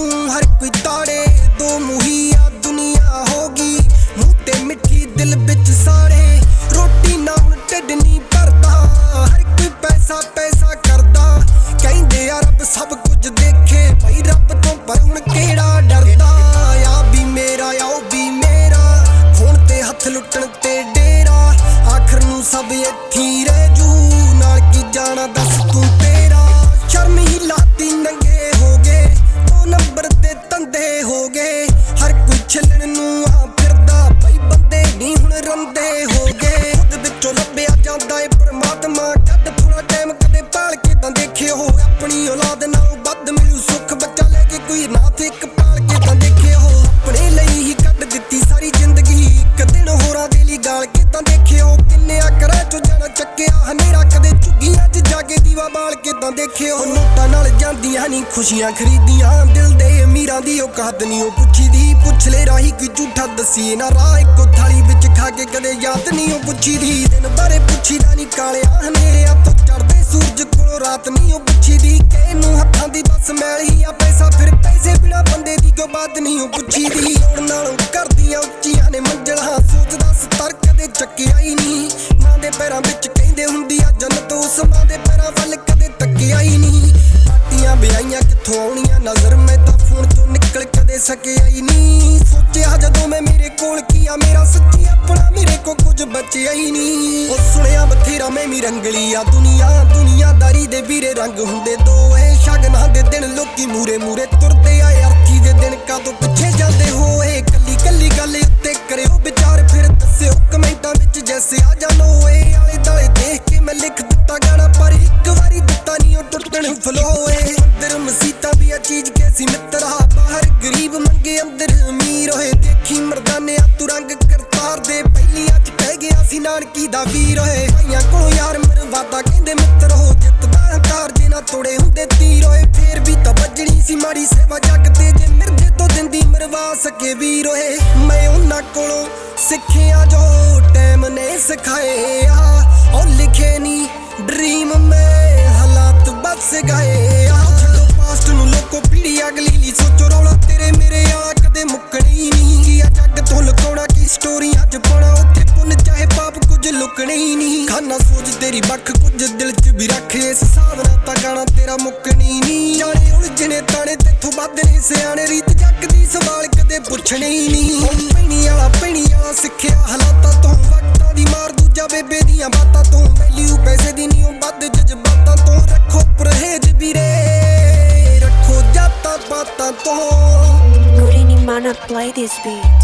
हर कोई ताड़े दो मुहिया दुनिया होगी मुँह ते मिठी दिल बिच साड़े रोटी ना हुण ढिड नहीं भरदा हर कोई पैसा पैसा करदा कहंदे आ रब सब कुछ देखे भाई रब तो पर हुण केड़ा डरदा आ भी मेरा आ भी मेरा हुण ते हथ लुटण ते डेरा आखिर नूं सब इत्थे रह जू नाल की जाना दस तू तेरा शर्म ही लाती नंगे हो गए दो नंबर दे तंदे हो गए हर कोई छिलण नूं आ फिरदा भाई बंदे नहीं हुण रंदे हो गए खुद विचों लभ्या जांदा ए परमात्मा कद थोड़ा टाइम कदे भाल के तां देखियो अपनी औलाद नालों वध मिलू सुख बच्चा लेके कोई नाथ एक पाल के तां देखियो अपने ਲਈ ही कट दित्ती सारी जिंदगी एक दिन होरां दे लई गाल के तां देखियो किन्ने आकरा चों जाना ਚੱਕਿਆ ਹਨੇਰਾ ਕਦੇ ਝੁੱਗੀਆਂ 'ਚ ਜਾ ਕੇ ਦੀਵਾ ਬਾਲ ਕੇ ਤਾਂ ਦੇਖਿਓ ਨੋਟਾਂ ਨਾਲ ਜਾਂਦੀਆਂ ਨਹੀਂ ਖੁਸ਼ੀਆਂ ਖਰੀਦੀਆਂ ਦਿਲ ਦੇ ਅਮੀਰਾਂ ਦੀ ਔਕਾਤ ਨਹੀਂ ਉਹ ਪੁੱਛੀ ਦੀ ਪੁੱਛ ਲੈ ਰਾਹੀ ਕੋਈ ਝੂਠਾ ਦੱਸੀਏ ਨਾ ਰਾਹ ਇੱਕੋ ਥਾਲੀ ਵਿੱਚ ਖਾ ਕੇ ਕਦੇ ਯਾਦ ਨਹੀਂ ਉਹ ਪੁੱਛੀ ਦੀ ਦਿਨ ਬਾਰੇ ਪੁੱਛੀਦਾ ਨਹੀਂ ਕਾਲਿਆ ਹਨੇਰਿਆਂ ਤੋਂ ਚੜ੍ਹਦੇ ਸੂਰਜ ਕੋਲੋਂ ਰਾਤ ਨਹੀਂ ਉਹ ਪੁੱਛੀ ਦੀ ਕਿਸੇ ਨੂੰ ਹੱਥਾਂ ਦੀ ਬਸ ਮੈਲ ਹੀ ਆ ਪੈਸਾ ਫਿਰ ਪੈਸੇ ਬਿਨਾ ਬੰਦੇ ਦੀ ਕੋਈ ਬਾਤ ਨਹੀਂ ਉਹ ਪੁੱਛੀ ਦੀ ਲੋੜ ਨਾਲੋਂ ਕਰਦੀਆਂ ਉੱਚੀਆਂ ਨੇ ਮੰਜ਼ਲਾਂ ਸੋਚਦਾ ਸਤਰ ਕਦੇ ਚੱਕਿਆ ਹੀ ਨਹੀਂ ਮਾਂ ਦੇ ਪੈਰਾਂ ਵਿੱਚ ਕਹਿੰਦੇ ਹੁੰਦੀ ਆ ਜੰਨਤ ਉਸ ਮਾਂ ਦੇ ਪੈਰਾਂ ਵੱਲ ਕਦੇ ਤੱਕਿਆ ਹੀ ਨਹੀਂ ਪਾਟੀਆਂ ਵਿਆਹੀਆਂ ਕਿੱਥੋਂ ਆਉਣੀਆਂ ਨਜ਼ਰ ਮੈਂ ਤਾਂ ਫੋਨ ਤੋਂ ਨਿਕਲ ਕਦੇ ਸਕਿਆ ਹੀ ਨਹੀਂ ਸੋਚਿਆ ਜਦੋਂ ਮੈਂ ਮੇਰੇ ਕੋਲ ਕੀ ਆ ਮੇਰਾ ਸੱਚੀ ਆਪਣਾ ਮੇਰੇ ਕੋ ਕੁਝ ਬਚਿਆ ਹੀ ਨਹੀਂ ਉਹ ਸੁਣਿਆ ਬਥੇਰਾ ਮੈਂ ਵੀ ਰੰਗਲੀ ਆ ਦੁਨੀਆਦਾਰੀ ਦੇ ਵੀਰੇ ਰੰਗ ਹੁੰਦੇ ਦੋ ਏ ਸ਼ਗਨਾਂ ਦੇ ਦਿਨ ਲੋਕੀ ਮੂਰੇ ਮੂਰੇ ਤੁਰਦੇ ਆ ਅਰਥੀ ਦੇ ਦਿਨ ਕਾਦੋਂ ਪਿੱਛੇ ਜਾਂਦੇ ਹੋਏ ਕੱਲੀ ਕੱਲੀ ਗੱਲ ਉੱਤੇ ਕਰਿਓ ਵਿਚਾਰ ਫਿਰ ਦੱਸਿਓ ਕਮੈਂਟਾਂ ਵਿੱਚ ਜੈਸੇ ਆ ਜਾਣੋ ਏ ਆਲੇ ਦਾਲੇ ਦੇਖ ਕੇ ਮੈਂ ਲਿਖ ਦਿੱਤਾ ਗਾਣਾ ਪਰ ਇੱਕ ਵਾਰੀ ਦਿੱਤਾ ਨਹੀਂ ਉਹ ਟੁੱਟਣ ਫਲੋਏ ਅੰਦਰ ਮਸੀਤਾਂ ਵੀ ਆ ਚੀਜ਼ ਕੈਸੀ ਮਿੱਤਰਾ ਬਾਹਰ ਗਰੀਬ ਮੰਗੇ ਅੰਦਰ ਅਮੀਰ ਹੋਏ ਦੇਖੀ ਮਰਦਾਨਿਆਂ ਤੂੰ ਰੰਗ ਕਰਤਾਰ ਦੇ ਪਹਿਲੀਆਂ 'ਚ ਕਹਿ ਗਿਆ ਸੀ ਨਾਨਕੀ ਦਾ ਵੀਰ ਹੋਏ ਭਾਈਆਂ ਕੋਲੋਂ ਯਾਰ ਮਰਵਾਦਾ ਕਹਿੰਦੇ ਮਿੱਤਰ ਹੋ ਜਿੱਤਦਾ ਹੰਕਾਰ ਜੇ ਨਾ ਤੋੜੇ ਹੁੰਦੇ ਤੀਰ ਹੋਏ ਫੇਰ ਵੀ ਤਾਂ ਵੱਜਣੀ ਸੀ ਮਾੜੀ ਸੇਵਾ ਜੱਗ ਤੇ ਜੇ ਮਿਰਜੇ ਤੋਂ ਦਿੰਦੀ ਮਰਵਾ ਸਕੇ ਵੀਰ ਹੋਏ ਮੈਂ ਉਹਨਾਂ ਕੋਲੋਂ ਸਿੱਖਿਆ ਜੋ ਟਾਈਮ ਨੇ ਸਿਖਾਏ ਆ ਉਹ ਲਿਖੇ ਨਹੀਂ ਡ੍ਰੀਮ ਮੈਂ ਹਾਲਾਤ ਬਸ ਗਏ ਆ ਛੱਡੋ ਪਾਸਟ ਨੂੰ ਲੋਕੋ ਪੀੜੀ ਅਗਲੀ ਲਈ ਸੋਚੋ ਰੌਲਾ ਤੇਰੇ ਮੇਰੇ ਆ ਕਦੇ ਮੁੱਕਣੀ ਨਹੀਂ ਕੀ ਆ ਜੱਗ ਤੋਂ ਲੁਕਾਉਣਾ ਕੀ ਸਟੋਰੀ ਅੱਜ ਪਾਉਣਾ ਉੱਥੇ ਪੁੰਨ ਚਾਹੇ ਪਾਪ ਕੁਝ ਲੁਕਣੇ ਹੀ ਨਹੀਂ ਖਾਨਾ ਸੋਚ ਤੇਰੀ ਬੱਖ ਕੁਝ ਦਿਲ 'ਚ ਵੀ ਰੱਖ ਇਸ ਹਿਸਾਬ ਨਾਲ ਤਾਂ ਗਾਣਾ ਤੇਰਾ ਮੁੱਕਣੀ ਨਹੀਂ ਜਾਣੇ ਉਲਝਣੇ ਤਾਣੇ ਤੇਥੋਂ ਵੱਧ ਨੇ ਸਿਆਣੇ ਰੀਤ ਜੱਗ ਦੀ ਸਵਾਲ ਕਦੇ ਪੁੱਛਣੇ ਹੀ ਨਹੀਂ ਪੈਣੀ ਵਾਲਾ ਸਿੱਖਿਆ ਹਾਲਾਤਾਂ ਤੋਂ ਵਕਤਾਂ ਦੀ ਮਾਰ ਦੂਜਾ ਬੇਬੇ ਦੀਆਂ ਬਾਤਾਂ ਤੋਂ ਵੈਲਿਊ ਪੈਸੇ ਦੀ ਨਹੀਂ ਉਹ ਵੱਧ ਜਜ਼ਬਾਤਾਂ ਤੋਂ ਰੱਖੋ ਪਰਹੇਜ ਵੀਰੇ ਰੱਖੋ ਜਾਤਾਂ ਪਾਤਾਂ ਤੋਂ Gurini Mana play this beat.